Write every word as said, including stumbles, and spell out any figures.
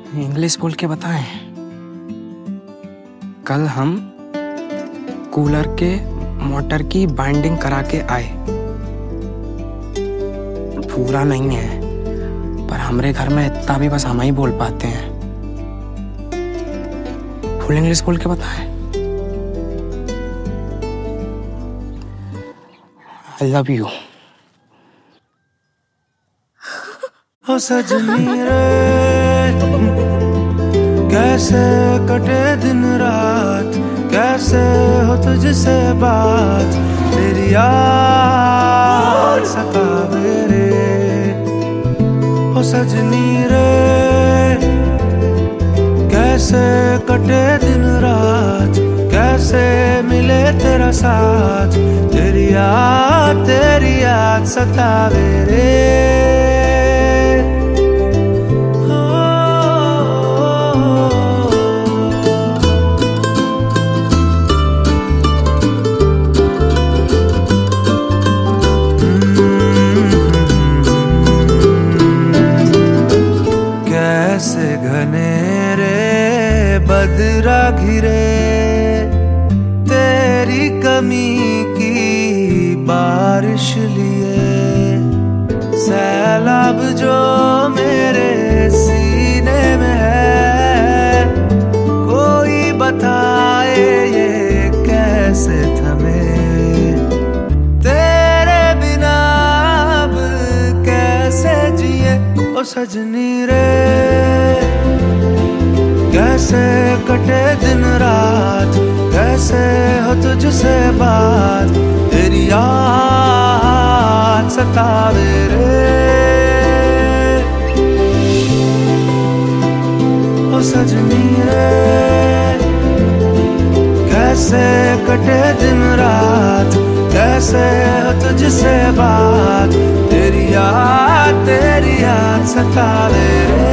English बोल के बताएं। कल हम कूलर के मोटर की बाइंडिंग करा के आए। पूरा नहीं है, पर हमारे घर में इतना भी बस हम ही बोल पाते हैं। फुल इंग्लिश बोल के बताएं। I love you. ओ सजनी रे, कैसे कटे दिन रात, कैसे हो तुझसे बात, तेरी याद सतावे रे। ओ सजनी रे, कैसे कटे दिन रात, कैसे मिले तेरा साथ, तेरी याद तेरी याद सतावे रे। घनेरे बदरा घिरे तेरी कमी की बारिश लिए, सैलाब जो मेरे सीने में है, कोई बताए ये कैसे थमे, तेरे बिना अब कैसे जिए। ओ सजनी रे, कैसे कटे दिन रात, कैसे हो तुझसे बात, तेरी याद सतावे रे। ओ सजनी रे, कैसे कटे दिन रात, कैसे हो तुझसे बात, तेरी याद तेरी याद सतावे रे।